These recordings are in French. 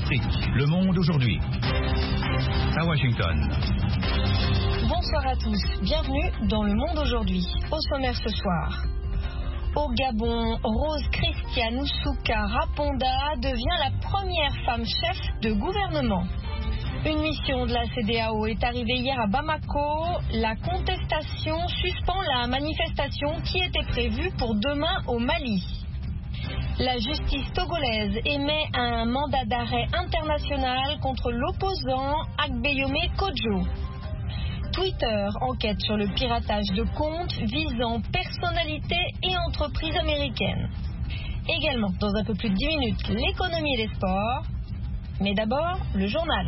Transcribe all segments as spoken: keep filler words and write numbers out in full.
Afrique, le monde aujourd'hui. À Washington. Bonsoir à tous, bienvenue dans le monde aujourd'hui. Au sommaire ce soir. Au Gabon, Rose Christiane Oussouka Raponda devient la première femme chef de gouvernement. Une mission de la C E D E A O est arrivée hier à Bamako. La contestation suspend la manifestation qui était prévue pour demain au Mali. La justice togolaise émet un mandat d'arrêt international contre l'opposant Agbeyome Kodjo. Twitter enquête sur le piratage de comptes visant personnalités et entreprises américaines. Également, dans un peu plus de dix minutes, l'économie et les sports. Mais d'abord, le journal.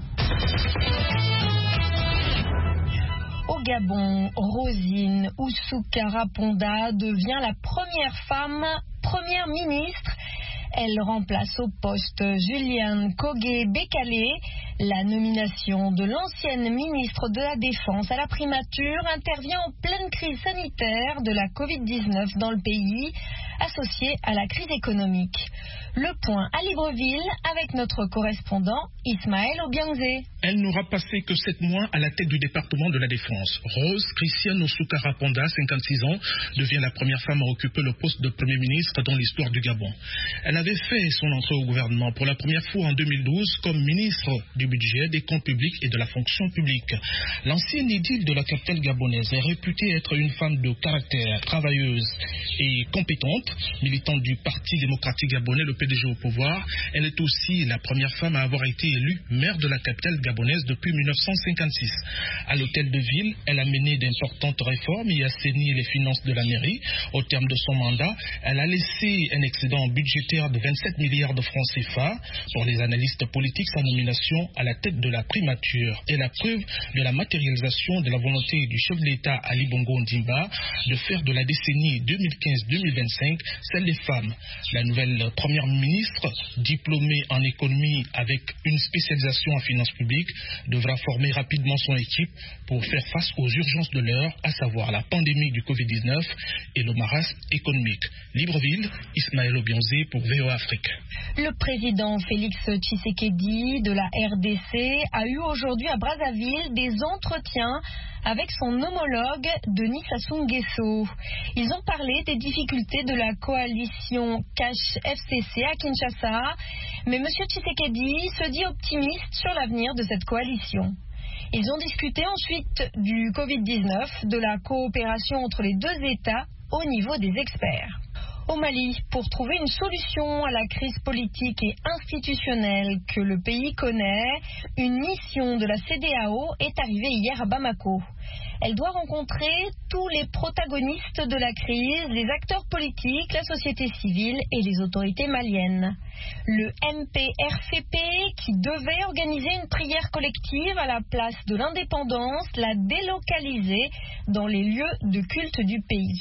Au Gabon, Rosine Oussouka Raponda devient la première femme première ministre. Elle remplace au poste Juliane Kogé Bekale. La nomination de l'ancienne ministre de la Défense à la primature intervient en pleine crise sanitaire de la covid dix-neuf dans le pays, associée à la crise économique. Le point à Libreville avec notre correspondant Ismaël Obiangze. Elle n'aura passé que sept mois à la tête du département de la Défense. Rose Christiane Oussouka Raponda, cinquante-six ans, devient la première femme à occuper le poste de Premier ministre dans l'histoire du Gabon. Elle avait fait son entrée au gouvernement pour la première fois en deux mille douze comme ministre du budget, des comptes publics et de la fonction publique. L'ancienne édile de la capitale gabonaise est réputée être une femme de caractère, travailleuse et compétente, militante du Parti démocratique gabonais, le P D G au pouvoir. Elle est aussi la première femme à avoir été élue maire de la capitale gabonaise depuis mille neuf cent cinquante-six. À l'hôtel de ville, elle a mené d'importantes réformes et assaini les finances de la mairie. Au terme de son mandat, elle a laissé un excédent budgétaire de vingt-sept milliards de francs C F A. Pour les analystes politiques, sa nomination à la tête de la primature est la preuve de la matérialisation de la volonté du chef de l'État Ali Bongo Ondimba de faire de la décennie deux mille quinze deux mille vingt-cinq celle des femmes. La nouvelle première ministre, diplômée en économie avec une spécialisation en finances publiques, devra former rapidement son équipe pour faire face aux urgences de l'heure, à savoir la pandémie du covid dix-neuf et le marasme économique. Libreville, Ismaël Obiangze pour V O A Afrique. Le président Félix Tshisekedi de la R D C a eu aujourd'hui à Brazzaville des entretiens avec son homologue Denis Sassou Nguesso. Ils ont parlé des difficultés de la coalition Cash F C C à Kinshasa, mais M. Tshisekedi se dit optimiste sur l'avenir de cette coalition. Ils ont discuté ensuite du covid dix-neuf, de la coopération entre les deux États au niveau des experts. Au Mali, pour trouver une solution à la crise politique et institutionnelle que le pays connaît, une mission de la C E D E A O est arrivée hier à Bamako. Elle doit rencontrer tous les protagonistes de la crise, les acteurs politiques, la société civile et les autorités maliennes. Le M P R C P, qui devait organiser une prière collective à la place de l'indépendance, l'a délocalisée dans les lieux de culte du pays.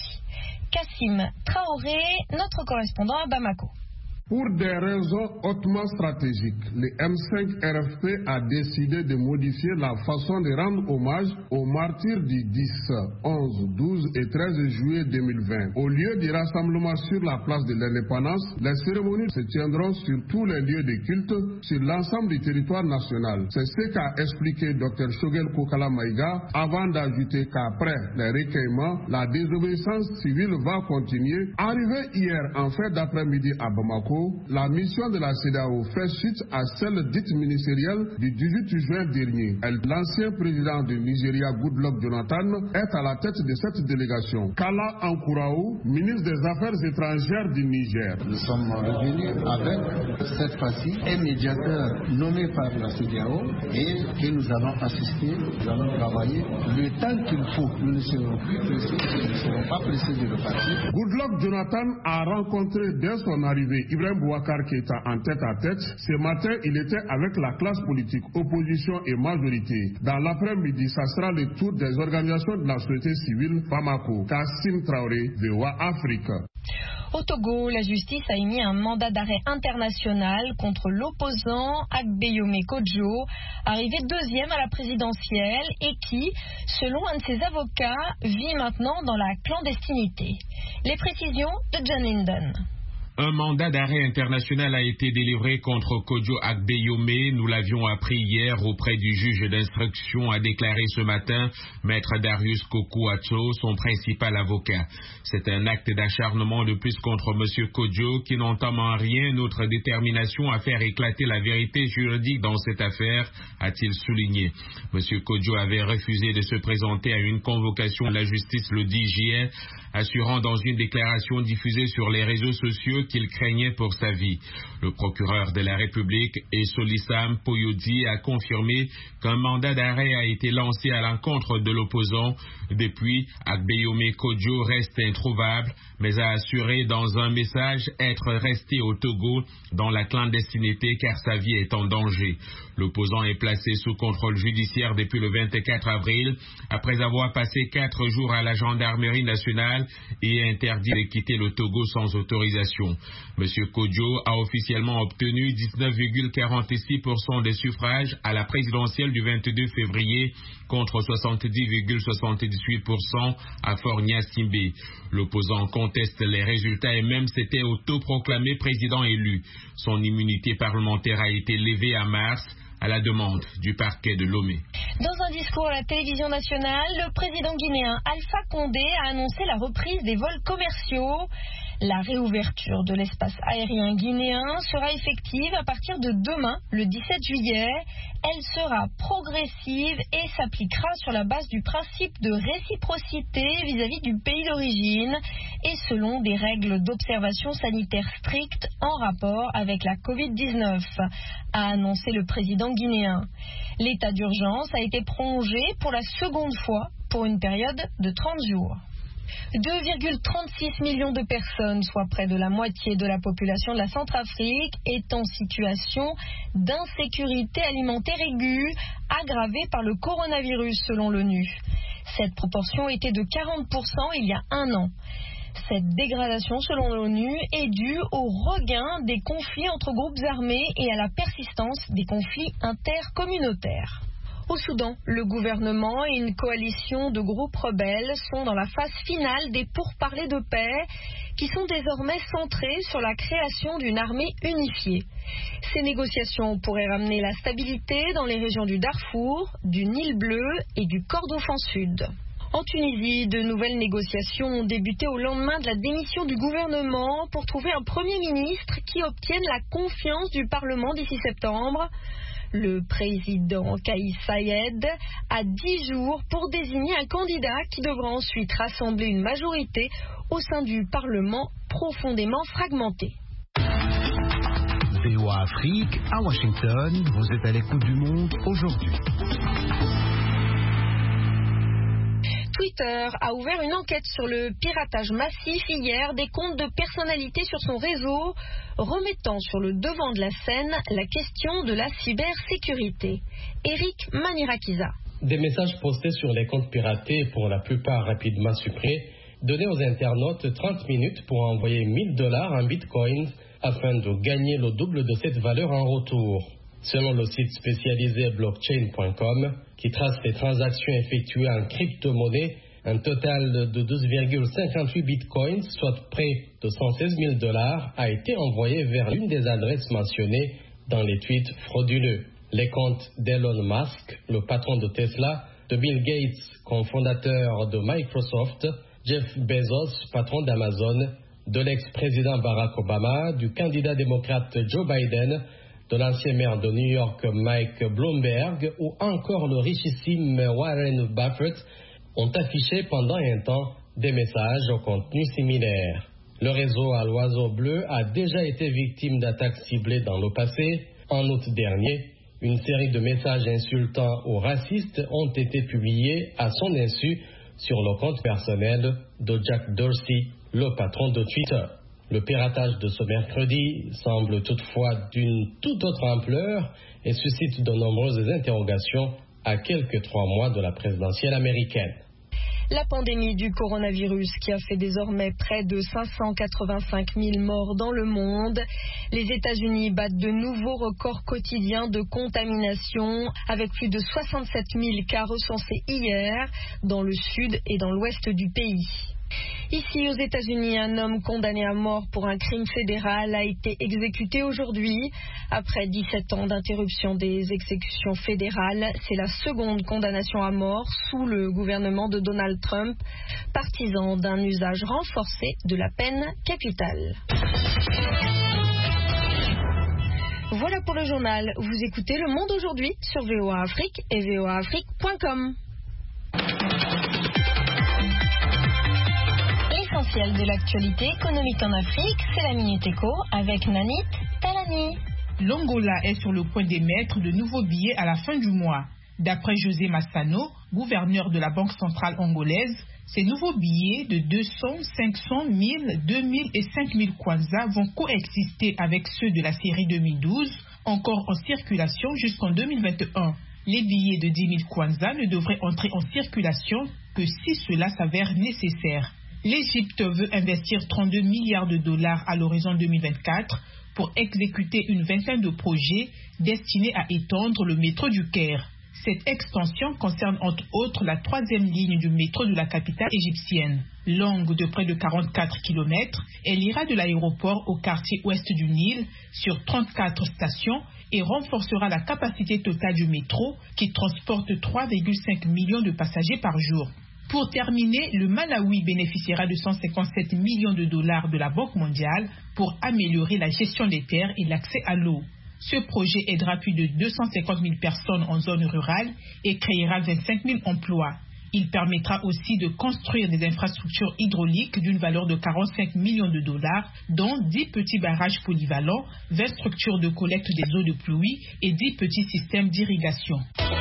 Kassim Traoré, notre correspondant à Bamako. Pour des raisons hautement stratégiques, le M cinq R F P a décidé de modifier la façon de rendre hommage aux martyrs du dix, onze, douze et treize juillet deux mille vingt. Au lieu du rassemblement sur la place de l'indépendance, les cérémonies se tiendront sur tous les lieux de culte sur l'ensemble du territoire national. C'est ce qu'a expliqué Dr Shogel Kokala Maïga avant d'ajouter qu'après les recueillements, la désobéissance civile va continuer. Arrivé hier en fin d'après-midi à Bamako, la mission de la C E D E A O fait suite à celle dite ministérielle du dix-huit juin dernier. L'ancien président du Nigeria, Goodluck Jonathan, est à la tête de cette délégation. Kala Ankuraou, ministre des Affaires étrangères du Niger. Nous sommes revenus avec, cette fois-ci, un médiateur nommé par la C E D E A O et que nous allons assister, nous allons travailler le temps qu'il faut. Nous ne serons plus pressés, nous ne serons pas pressés de repartir. Goodluck Jonathan a rencontré dès son arrivée Ibrahim Boubacar Keïta en tête à tête. Ce matin, il était avec la classe politique, opposition et majorité. Dans l'après-midi, ça sera le tour des organisations de la société civile Bamako. Kassim Traoré, V O A Afrique. Au Togo, la justice a émis un mandat d'arrêt international contre l'opposant Agbeyome Kodjo, arrivé deuxième à la présidentielle et qui, selon un de ses avocats, vit maintenant dans la clandestinité. Les précisions de John Linden. Un mandat d'arrêt international a été délivré contre Kodjo Agbeyome. Nous l'avions appris hier auprès du juge d'instruction, a déclaré ce matin maître Darius Kokou-Atso, son principal avocat. C'est un acte d'acharnement de plus contre M. Kodjo qui n'entame en rien notre détermination à faire éclater la vérité juridique dans cette affaire, a-t-il souligné. M. Kodjo avait refusé de se présenter à une convocation de la justice le dix juillet, assurant dans une déclaration diffusée sur les réseaux sociaux qu'il craignait pour sa vie. Le procureur de la République, Esolissam Poyodi, a confirmé qu'un mandat d'arrêt a été lancé à l'encontre de l'opposant. Depuis, Agbeyome Kodjo reste introuvable, mais a assuré dans un message être resté au Togo dans la clandestinité car sa vie est en danger. L'opposant est placé sous contrôle judiciaire depuis le vingt-quatre avril, après avoir passé quatre jours à la gendarmerie nationale et interdit de quitter le Togo sans autorisation. M. Kodjo a officiellement obtenu dix-neuf virgule quarante-six pour cent des suffrages à la présidentielle du vingt-deux février contre soixante-dix virgule soixante-dix-huit pour cent à Fort-Gnassingbé. L'opposant conteste les résultats et même s'était autoproclamé président élu. Son immunité parlementaire a été levée à mars à la demande du parquet de Lomé. Dans un discours à la télévision nationale, le président guinéen Alpha Condé a annoncé la reprise des vols commerciaux. La réouverture de l'espace aérien guinéen sera effective à partir de demain, le dix-sept juillet. Elle sera progressive et s'appliquera sur la base du principe de réciprocité vis-à-vis du pays d'origine et selon des règles d'observation sanitaire strictes en rapport avec la covid dix-neuf, a annoncé le président guinéen. L'état d'urgence a été prolongé pour la seconde fois pour une période de trente jours. deux virgule trente-six millions de personnes, soit près de la moitié de la population de la Centrafrique, est en situation d'insécurité alimentaire aiguë, aggravée par le coronavirus selon l'ONU. Cette proportion était de quarante pour cent il y a un an. Cette dégradation, selon l'ONU, est due au regain des conflits entre groupes armés et à la persistance des conflits intercommunautaires. Au Soudan, le gouvernement et une coalition de groupes rebelles sont dans la phase finale des pourparlers de paix qui sont désormais centrés sur la création d'une armée unifiée. Ces négociations pourraient ramener la stabilité dans les régions du Darfour, du Nil bleu et du Kordofan Sud. En Tunisie, de nouvelles négociations ont débuté au lendemain de la démission du gouvernement pour trouver un Premier ministre qui obtienne la confiance du Parlement d'ici septembre. Le président Kais Saied a dix jours pour désigner un candidat qui devra ensuite rassembler une majorité au sein du Parlement profondément fragmenté. V O A Afrique, à Washington, vous êtes à l'écoute du monde aujourd'hui. Twitter a ouvert une enquête sur le piratage massif hier des comptes de personnalités sur son réseau, remettant sur le devant de la scène la question de la cybersécurité. Eric Manirakiza. Des messages postés sur les comptes piratés, pour la plupart rapidement supprimés, donnaient aux internautes trente minutes pour envoyer mille dollars en bitcoins afin de gagner le double de cette valeur en retour. Selon le site spécialisé blockchain point com, qui trace les transactions effectuées en crypto-monnaie, un total de douze virgule cinquante-huit bitcoins, soit près de cent seize mille dollars, a été envoyé vers l'une des adresses mentionnées dans les tweets frauduleux. Les comptes d'Elon Musk, le patron de Tesla, de Bill Gates, cofondateur de Microsoft, Jeff Bezos, patron d'Amazon, de l'ex-président Barack Obama, du candidat démocrate Joe Biden, de l'ancien maire de New York Mike Bloomberg ou encore le richissime Warren Buffett ont affiché pendant un temps des messages au contenu similaire. Le réseau à l'oiseau bleu a déjà été victime d'attaques ciblées dans le passé. En août dernier, une série de messages insultants ou racistes ont été publiés à son insu sur le compte personnel de Jack Dorsey, le patron de Twitter. Le piratage de ce mercredi semble toutefois d'une toute autre ampleur et suscite de nombreuses interrogations à quelques trois mois de la présidentielle américaine. La pandémie du coronavirus qui a fait désormais près de cinq cent quatre-vingt-cinq mille morts dans le monde. Les États-Unis battent de nouveaux records quotidiens de contamination avec plus de soixante-sept mille cas recensés hier dans le sud et dans l'ouest du pays. Ici, aux États-Unis, un homme condamné à mort pour un crime fédéral a été exécuté aujourd'hui. Après dix-sept ans d'interruption des exécutions fédérales, c'est la seconde condamnation à mort sous le gouvernement de Donald Trump, partisan d'un usage renforcé de la peine capitale. Voilà pour le journal. Vous écoutez Le Monde aujourd'hui sur V O A Afrique et V O A Afrique point com. L'essentiel de l'actualité économique en Afrique, c'est la Minute Éco avec Nanit Talani. L'Angola est sur le point d'émettre de nouveaux billets à la fin du mois. D'après José Massano, gouverneur de la Banque centrale angolaise, ces nouveaux billets de deux cents, cinq cents, mille, deux mille et cinq mille kwanza vont coexister avec ceux de la série deux mille douze, encore en circulation jusqu'en deux mille vingt et un. Les billets de dix mille kwanza ne devraient entrer en circulation que si cela s'avère nécessaire. L'Égypte veut investir trente-deux milliards de dollars à l'horizon deux mille vingt-quatre pour exécuter une vingtaine de projets destinés à étendre le métro du Caire. Cette extension concerne entre autres la troisième ligne du métro de la capitale égyptienne. Longue de près de quarante-quatre kilomètres, elle ira de l'aéroport au quartier ouest du Nil sur trente-quatre stations et renforcera la capacité totale du métro qui transporte trois virgule cinq millions de passagers par jour. Pour terminer, le Malawi bénéficiera de cent cinquante-sept millions de dollars de la Banque mondiale pour améliorer la gestion des terres et l'accès à l'eau. Ce projet aidera plus de deux cent cinquante mille personnes en zone rurale et créera vingt-cinq mille emplois. Il permettra aussi de construire des infrastructures hydrauliques d'une valeur de quarante-cinq millions de dollars, dont dix petits barrages polyvalents, vingt structures de collecte des eaux de pluie et dix petits systèmes d'irrigation.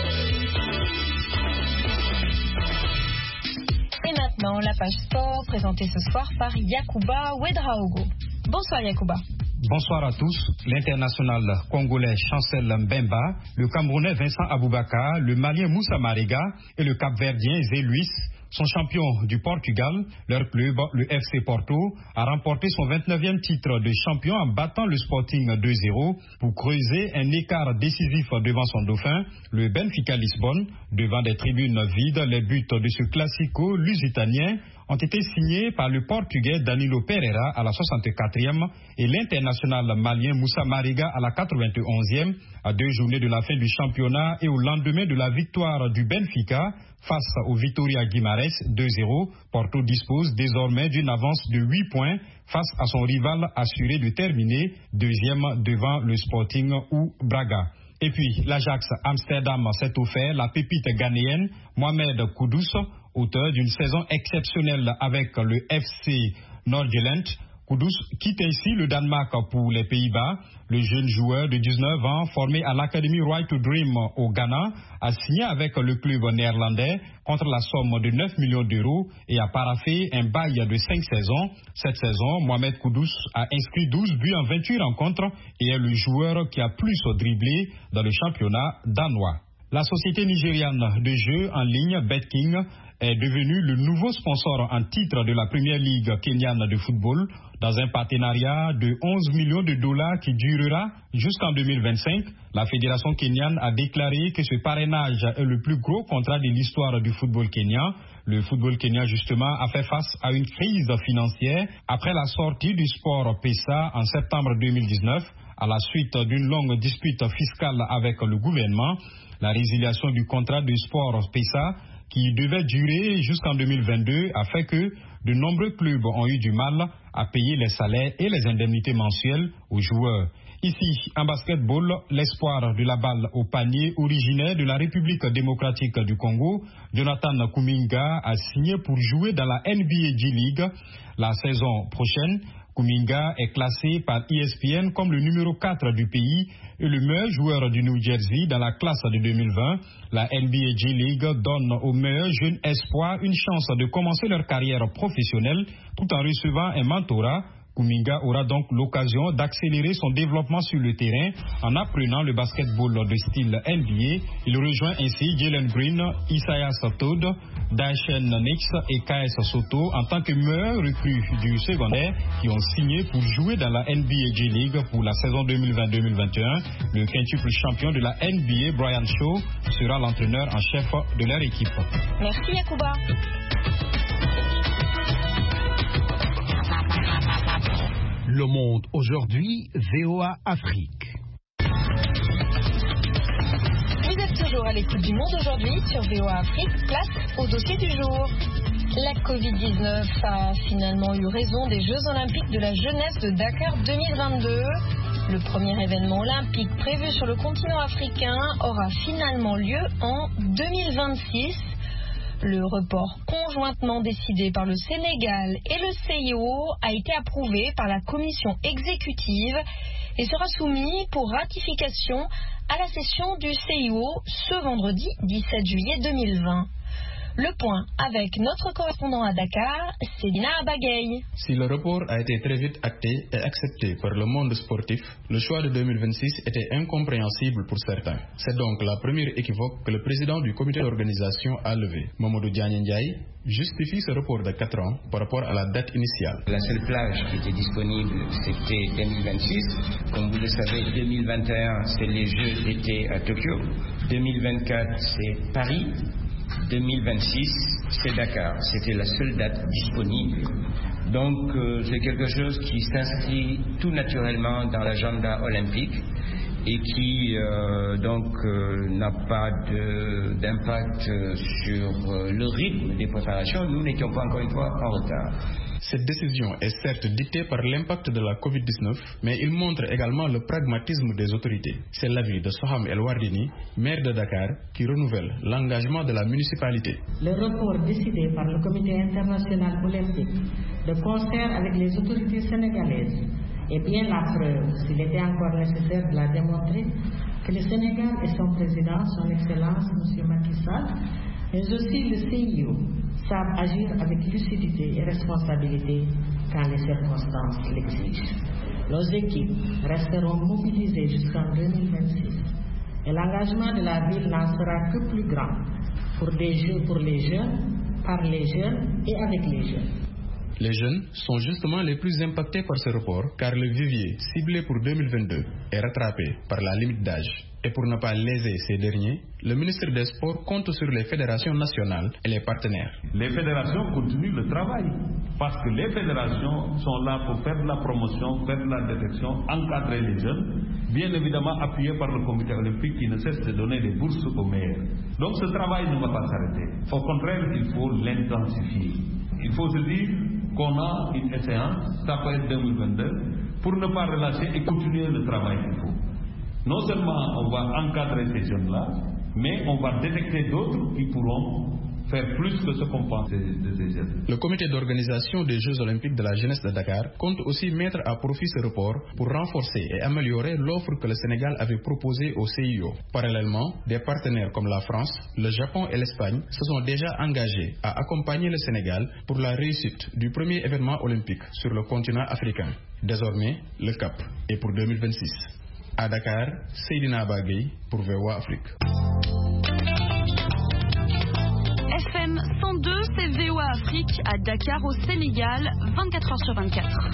Et maintenant, la page sport présentée ce soir par Yacouba Ouedraogo. Bonsoir Yacouba. Bonsoir à tous. L'international congolais Chancel Mbemba, le Camerounais Vincent Aboubakar, le Malien Moussa Mariga et le Cap-Verdien Zé Luis sont champions du Portugal. Leur club, le F C Porto, a remporté son vingt-neuvième titre de champion en battant le Sporting deux zéro pour creuser un écart décisif devant son dauphin, le Benfica Lisbonne. Devant des tribunes vides, les buts de ce classico lusitanien ont été signés par le Portugais Danilo Pereira à la soixante-quatrième et l'international malien Moussa Mariga à la quatre-vingt-onzième, à deux journées de la fin du championnat et au lendemain de la victoire du Benfica face au Vitória Guimarães deux zéro. Porto dispose désormais d'une avance de huit points face à son rival assuré de terminer deuxième devant le Sporting ou Braga. Et puis, l'Ajax Amsterdam s'est offert la pépite ghanéenne Mohamed Kudus, auteur d'une saison exceptionnelle avec le F C Nordsjælland. Kudus quitte ainsi le Danemark pour les Pays-Bas. Le jeune joueur de dix-neuf ans, formé à l'Académie Right to Dream au Ghana, a signé avec le club néerlandais contre la somme de neuf millions d'euros et a paraphé un bail de cinq saisons. Cette saison, Mohamed Kudus a inscrit douze buts en vingt-huit rencontres et est le joueur qui a plus dribblé dans le championnat danois. La société nigériane de jeux en ligne BetKing est devenue le nouveau sponsor en titre de la Première Ligue kenyane de football dans un partenariat de onze millions de dollars qui durera jusqu'en deux mille vingt-cinq. La fédération kenyane a déclaré que ce parrainage est le plus gros contrat de l'histoire du football kenyan. Le football kenyan, justement, a fait face à une crise financière après la sortie du sport PESA en septembre deux mille dix-neuf à la suite d'une longue dispute fiscale avec le gouvernement. La résiliation du contrat du sport PESA qui devait durer jusqu'en deux mille vingt-deux a fait que de nombreux clubs ont eu du mal à payer les salaires et les indemnités mensuelles aux joueurs. Ici, en basketball, l'espoir de la balle au panier originaire de la République démocratique du Congo, Jonathan Kuminga a signé pour jouer dans la N B A G-League la saison prochaine. Kuminga est classé par E S P N comme le numéro quatre du pays et le meilleur joueur du New Jersey dans la classe de deux mille vingt. La N B A G-League donne aux meilleurs jeunes espoirs une chance de commencer leur carrière professionnelle tout en recevant un mentorat. Kuminga aura donc l'occasion d'accélérer son développement sur le terrain en apprenant le basketball de style N B A. Il rejoint ainsi Jalen Green, Isaiah Todd, Daishen Nix et K S Soto en tant que meilleurs recrues du secondaire qui ont signé pour jouer dans la N B A G-League pour la saison deux mille vingt deux mille vingt et un. Le quintuple champion de la N B A, Brian Shaw, sera l'entraîneur en chef de leur équipe. Merci Yacouba. Le Monde aujourd'hui, V O A Afrique. Vous êtes toujours à l'écoute du Monde aujourd'hui sur V O A Afrique, place au dossier du jour. La covid dix-neuf a finalement eu raison des Jeux Olympiques de la jeunesse de Dakar deux mille vingt-deux. Le premier événement olympique prévu sur le continent africain aura finalement lieu en deux mille vingt-six. Le report conjointement décidé par le Sénégal et le C I O a été approuvé par la commission exécutive et sera soumis pour ratification à la session du C I O ce vendredi dix-sept juillet deux mille vingt. Le point avec notre correspondant à Dakar, Cédina Abagay. Si le report a été très vite acté et accepté par le monde sportif, le choix de deux mille vingt-six était incompréhensible pour certains. C'est donc la première équivoque que le président du comité d'organisation a levée. Mamadou Diagne Ndiaye justifie ce report de quatre ans par rapport à la date initiale. La seule plage qui était disponible, c'était deux mille vingt-six. Comme vous le savez, deux mille vingt et un, c'est les Jeux d'été à Tokyo. deux mille vingt-quatre, c'est Paris. deux mille vingt-six, c'est Dakar. C'était la seule date disponible. Donc, euh, c'est quelque chose qui s'inscrit tout naturellement dans l'agenda olympique et qui euh, donc euh, n'a pas de, d'impact sur euh, le rythme des préparations. Nous n'étions pas encore une fois en retard. Cette décision est certes dictée par l'impact de la covid dix-neuf, mais il montre également le pragmatisme des autorités. C'est l'avis de Soham El Wardini, maire de Dakar, qui renouvelle l'engagement de la municipalité. Le report décidé par le Comité international olympique, de concert avec les autorités sénégalaises, est bien la preuve, s'il était encore nécessaire de la démontrer, que le Sénégal et son président, son Excellence, M. Macky Sall, mais aussi le C I O, savent agir avec lucidité et responsabilité quand les circonstances l'exigent. Nos équipes resteront mobilisées jusqu'en deux mille vingt-six et l'engagement de la ville n'en sera que plus grand pour, des jeux, pour les jeunes, par les jeunes et avec les jeunes. Les jeunes sont justement les plus impactés par ce report car le vivier ciblé pour deux mille vingt-deux est rattrapé par la limite d'âge. Et pour ne pas léser ces derniers, le ministre des Sports compte sur les fédérations nationales et les partenaires. Les fédérations continuent le travail parce que les fédérations sont là pour faire de la promotion, faire de la détection, encadrer les jeunes, bien évidemment appuyés par le comité olympique qui ne cesse de donner des bourses aux meilleurs. Donc ce travail ne va pas s'arrêter. Au contraire, il faut l'intensifier. Il faut se dire qu'on a une échéance, ça peut être deux mille vingt-deux, pour ne pas relâcher et continuer le travail qu'il faut. Non seulement on va encadrer ces jeunes-là, mais on va détecter d'autres qui pourront faire plus que ce qu'on pense de ces jeunes. Le comité d'organisation des Jeux Olympiques de la jeunesse de Dakar compte aussi mettre à profit ce report pour renforcer et améliorer l'offre que le Sénégal avait proposée au C I O. Parallèlement, des partenaires comme la France, le Japon et l'Espagne se sont déjà engagés à accompagner le Sénégal pour la réussite du premier événement olympique sur le continent africain. Désormais, le cap est pour deux mille vingt-six. À Dakar, Seydina Bagay pour V O A Afrique. F M cent deux, c'est V O A Afrique à Dakar au Sénégal, vingt-quatre heures sur vingt-quatre.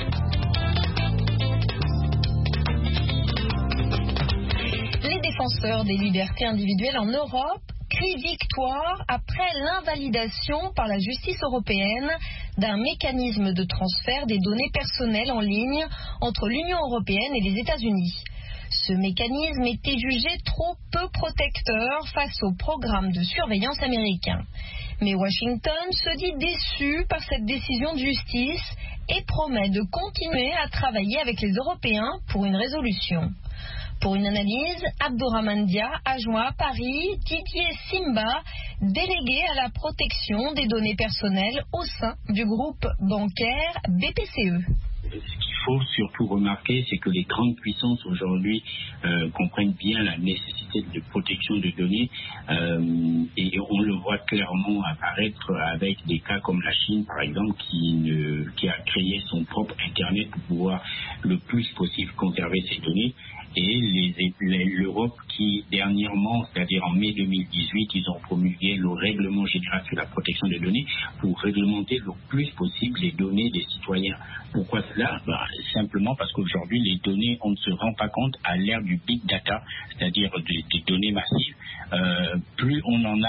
Les défenseurs des libertés individuelles en Europe crient victoire après l'invalidation par la justice européenne d'un mécanisme de transfert des données personnelles en ligne entre l'Union européenne et les États-Unis. Ce mécanisme était jugé trop peu protecteur face au programme de surveillance américain. Mais Washington se dit déçu par cette décision de justice et promet de continuer à travailler avec les Européens pour une résolution. Pour une analyse, Abdourahmane Dia a joint à Paris Didier Simba, délégué à la protection des données personnelles au sein du groupe bancaire B P C E. Ce qu'il faut surtout remarquer, c'est que les grandes puissances aujourd'hui euh, comprennent bien la nécessité de protection de données euh, et on le voit clairement apparaître avec des cas comme la Chine, par exemple, qui, ne, qui a créé son propre Internet pour pouvoir le plus possible conserver ses données. Et les, les, l'Europe qui, dernièrement, c'est-à-dire en mai deux mille dix-huit, ils ont promulgué le règlement général sur la protection des données pour réglementer le plus possible les données des citoyens. Pourquoi cela? Bah, simplement parce qu'aujourd'hui, les données, on ne se rend pas compte à l'ère du big data, c'est-à-dire des, des données massives. Euh, plus on en a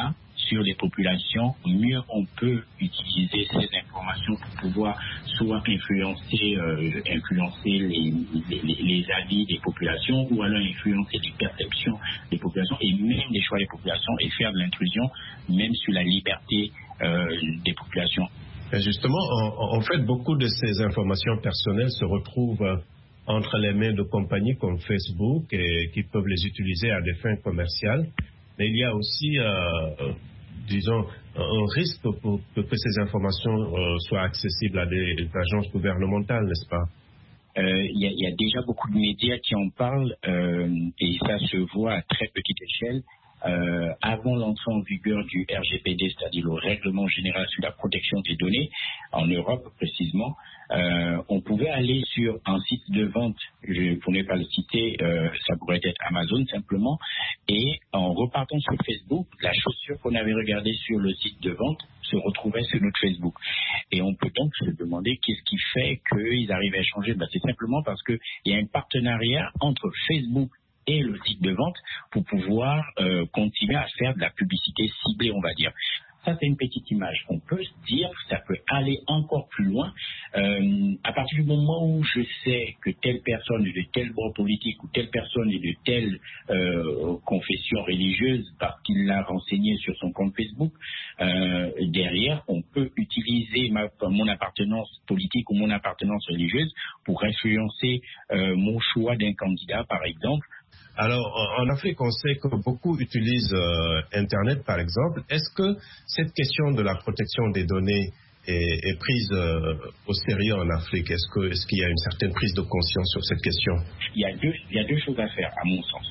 sur les populations, mieux on peut utiliser ces informations pour pouvoir soit influencer, euh, influencer les, les, les avis des populations ou alors influencer les perceptions des populations et même des choix des populations et faire de l'intrusion même sur la liberté euh, des populations. Et justement, en, en fait, beaucoup de ces informations personnelles se retrouvent entre les mains de compagnies comme Facebook et qui peuvent les utiliser à des fins commerciales. Mais il y a aussi, euh, disons, un risque pour que, que ces informations euh, soient accessibles à des, des agences gouvernementales, n'est-ce pas? Il euh, y, y a déjà beaucoup de médias qui en parlent euh, et ça se voit à très petite échelle. Euh, avant l'entrée en vigueur du R G P D, c'est-à-dire le Règlement général sur la protection des données, en Europe précisément, euh, on pouvait aller sur un site de vente, je, pour ne pas le citer, euh, ça pourrait être Amazon simplement, et en repartant sur Facebook, la chaussure qu'on avait regardée sur le site de vente se retrouvait sur notre Facebook. Et on peut donc se demander qu'est-ce qui fait qu'ils arrivent à échanger. Ben, c'est simplement parce qu'il y a un partenariat entre Facebook et le site de vente pour pouvoir euh, continuer à faire de la publicité ciblée, on va dire. Ça, c'est une petite image. On peut se dire que ça peut aller encore plus loin. Euh, à partir du moment où je sais que telle personne est de tel bord politique ou telle personne est de telle euh, confession religieuse parce qu'il l'a renseigné sur son compte Facebook, euh, derrière, on peut utiliser ma, mon appartenance politique ou mon appartenance religieuse pour influencer euh, mon choix d'un candidat, par exemple. Alors, en Afrique, on sait que beaucoup utilisent euh, Internet, par exemple. Est-ce que cette question de la protection des données est, est prise euh, au sérieux en Afrique? Est-ce que, est-ce qu'il y a une certaine prise de conscience sur cette question? Il y a deux, il y a deux choses à faire, à mon sens.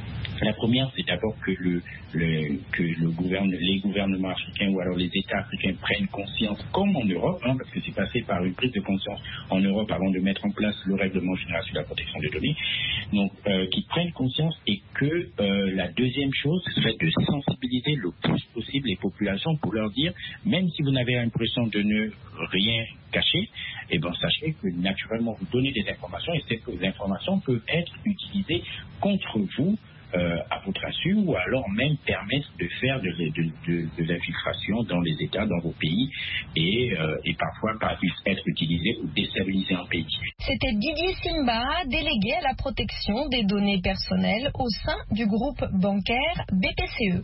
La première, c'est d'abord que, le, le, que le gouverne, les gouvernements africains ou alors les États africains prennent conscience, comme en Europe, hein, parce que c'est passé par une prise de conscience en Europe avant de mettre en place le règlement général sur la protection des données. Donc, euh, qu'ils prennent conscience et que euh, la deuxième chose serait de sensibiliser le plus possible les populations pour leur dire, même si vous n'avez l'impression de ne rien cacher, eh ben, sachez que naturellement vous donnez des informations et ces informations peuvent être utilisées contre vous Euh, à votre insu ou alors même permettre de faire de, de, de, de l'infiltration dans les États, dans vos pays et, euh, et parfois par être utilisé ou déstabiliser un pays. C'était Didier Simba, délégué à la protection des données personnelles au sein du groupe bancaire B P C E.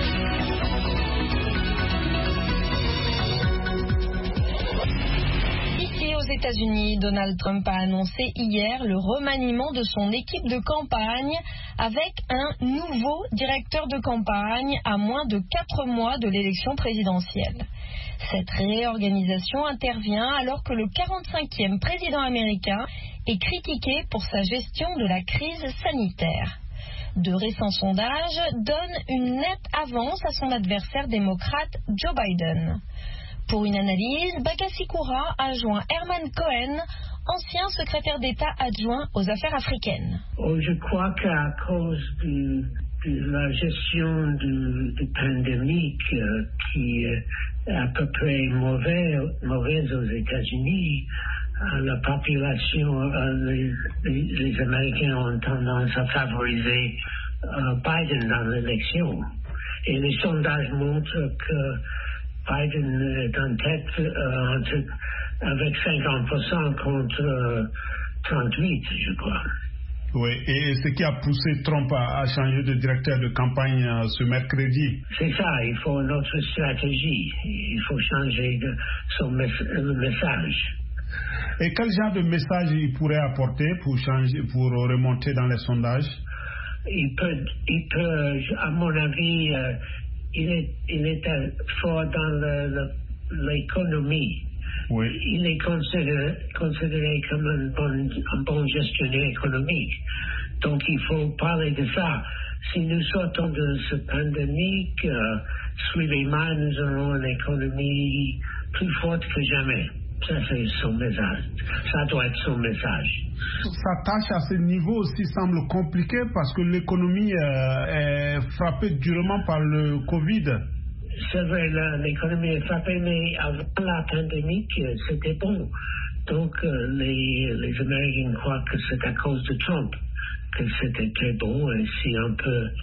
Aux États-Unis, Donald Trump a annoncé hier le remaniement de son équipe de campagne avec un nouveau directeur de campagne à moins de quatre mois de l'élection présidentielle. Cette réorganisation intervient alors que le quarante-cinquième président américain est critiqué pour sa gestion de la crise sanitaire. De récents sondages donnent une nette avance à son adversaire démocrate Joe Biden. Pour une analyse, Bakassi Koura a joint Herman Cohen, ancien secrétaire d'État adjoint aux affaires africaines. Oh, je crois qu'à cause de, de la gestion de, de pandémique euh, qui est à peu près mauvaise, mauvaise aux États-Unis, euh, la population, euh, les, les, les Américains ont tendance à favoriser euh, Biden dans l'élection. Et les sondages montrent que Biden est en tête euh, avec cinquante pour cent contre euh, trente-huit, je crois. Oui, et ce qui a poussé Trump à, à changer de directeur de campagne euh, ce mercredi. C'est ça, il faut une autre stratégie. Il faut changer de son mes- le message. Et quel genre de message il pourrait apporter pour changer, pour remonter dans les sondages? Il peut, il peut, à mon avis, euh, il est, il est fort dans le, le, l'économie. Oui. Il est considéré, considéré comme un bon, un bon gestionnaire économique. Donc il faut parler de ça. Si nous sortons de cette pandémie, euh, suivez-moi, nous aurons une économie plus forte que jamais. Ça, c'est son message. Ça doit être son message. Sa tâche à ce niveau aussi semble compliquée parce que l'économie euh, est frappée durement par le Covid. C'est vrai, la, l'économie est frappée, mais avant la pandémie, c'était bon. Donc, euh, les, les Américains croient que c'est à cause de Trump que c'était très bon. Et si on peut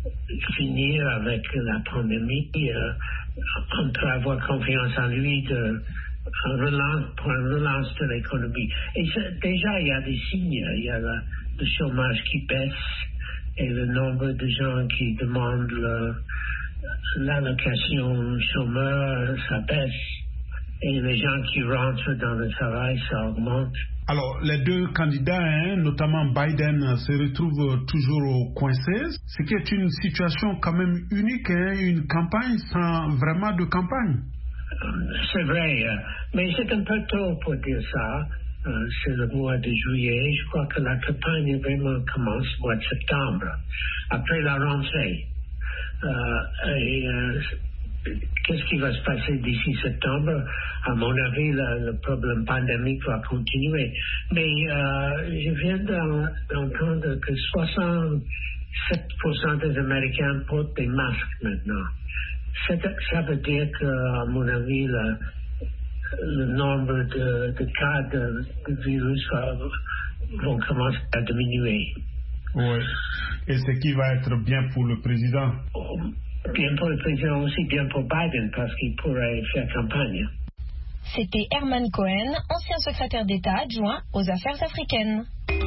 finir avec la pandémie. Euh, on peut avoir confiance en lui de relance, pour une relance de l'économie. Et déjà, il y a des signes. Il y a la, le chômage qui baisse et le nombre de gens qui demandent le, l'allocation chômeur, ça baisse. Et les gens qui rentrent dans le travail, ça augmente. Alors, les deux candidats, hein, notamment Biden, se retrouvent toujours coincés, ce qui est une situation quand même unique, hein, une campagne sans vraiment de campagne. C'est vrai, mais c'est un peu tôt pour dire ça. Euh, c'est le mois de juillet. Je crois que la campagne vraiment commence au mois de septembre, après la rentrée. Euh, et euh, qu'est-ce qui va se passer d'ici septembre? À mon avis, le, le problème pandémique va continuer. Mais euh, je viens d'entendre que soixante-sept pour cent des Américains portent des masques maintenant. C'est, ça veut dire que, à mon avis, le, le nombre de, de cas de, de virus va, vont commencer à diminuer. Oui. Et ce qui va être bien pour le président? Bien pour le président, aussi bien pour Biden, parce qu'il pourrait faire campagne. C'était Herman Cohen, ancien secrétaire d'État adjoint aux affaires africaines.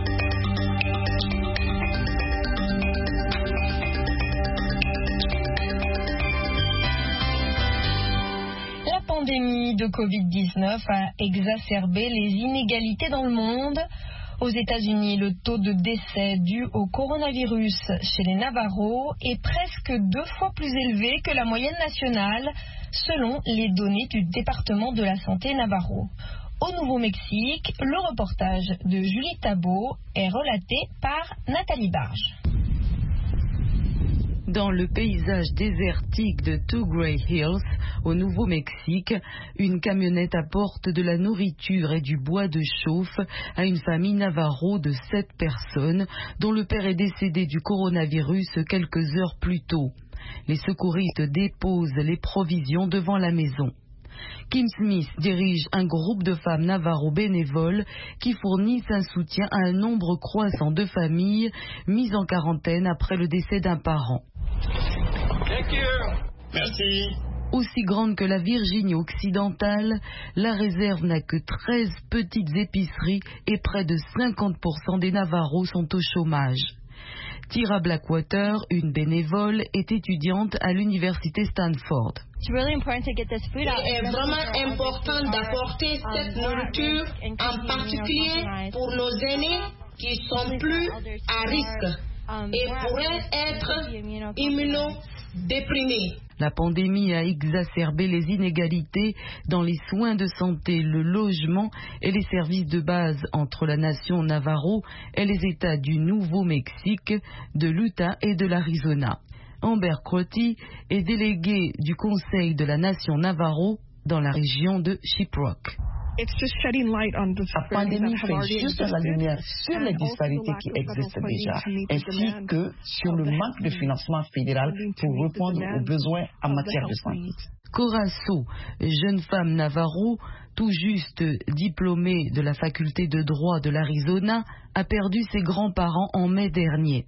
La pandémie de covid dix-neuf a exacerbé les inégalités dans le monde. Aux États-Unis, le taux de décès dû au coronavirus chez les Navajos est presque deux fois plus élevé que la moyenne nationale, selon les données du département de la santé Navajo. Au Nouveau-Mexique, le reportage de Julie Tabot est relaté par Nathalie Barge. Dans le paysage désertique de Two Gray Hills, au Nouveau-Mexique, une camionnette apporte de la nourriture et du bois de chauffe à une famille Navajo de sept personnes, dont le père est décédé du coronavirus quelques heures plus tôt. Les secouristes déposent les provisions devant la maison. Kim Smith dirige un groupe de femmes Navajo bénévoles qui fournissent un soutien à un nombre croissant de familles mises en quarantaine après le décès d'un parent. Thank you. Merci. Aussi grande que la Virginie occidentale, la réserve n'a que treize petites épiceries et près de cinquante pour cent des Navajos sont au chômage. Tira Blackwater, une bénévole, est étudiante à l'université Stanford. Il est vraiment important d'apporter cette nourriture, en particulier pour nos aînés qui sont plus à risque et pourraient être immunodéprimés. La pandémie a exacerbé les inégalités dans les soins de santé, le logement et les services de base entre la nation Navajo et les États du Nouveau-Mexique, de l'Utah et de l'Arizona. Amber Crotty est déléguée du Conseil de la nation Navajo dans la région de Shiprock. La pandémie fait juste la lumière sur les disparités qui existent déjà, ainsi que sur le manque de financement fédéral pour répondre aux besoins en matière de santé. Corasso, jeune femme Navajo, tout juste diplômée de la faculté de droit de l'Arizona, a perdu ses grands-parents en mai dernier.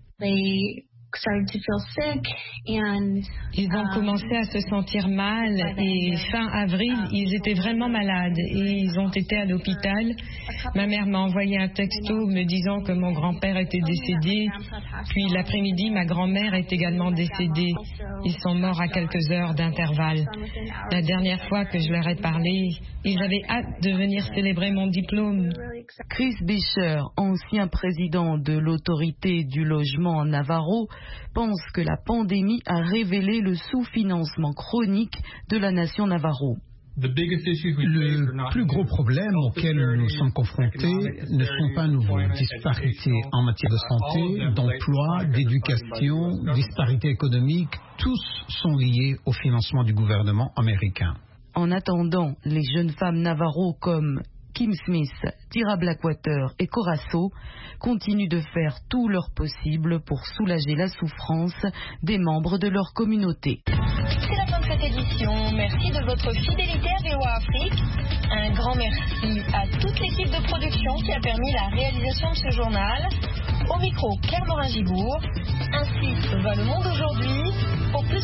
Ils ont commencé à se sentir mal et fin avril, ils étaient vraiment malades et ils ont été à l'hôpital. Ma mère m'a envoyé un texto me disant que mon grand-père était décédé. Puis l'après-midi, ma grand-mère est également décédée. Ils sont morts à quelques heures d'intervalle. La dernière fois que je leur ai parlé, ils avaient hâte de venir célébrer mon diplôme. Chris Becher, ancien président de l'autorité du logement Navarro, pense que la pandémie a révélé le sous-financement chronique de la nation Navarro. Le plus gros problème auquel nous sommes confrontés ne sont pas nouveaux. Disparités en matière de santé, d'emploi, d'éducation, disparités économiques, tous sont liés au financement du gouvernement américain. En attendant, les jeunes femmes Navarro comme Kim Smith, Tira Blackwater et Corasso continuent de faire tout leur possible pour soulager la souffrance des membres de leur communauté. C'est la fin de cette édition. Merci de votre fidélité à V O A Afrique. Un grand merci à toute l'équipe de production qui a permis la réalisation de ce journal. Au micro, Claire Morin-Gibourg. Ainsi va le monde aujourd'hui. Pour plus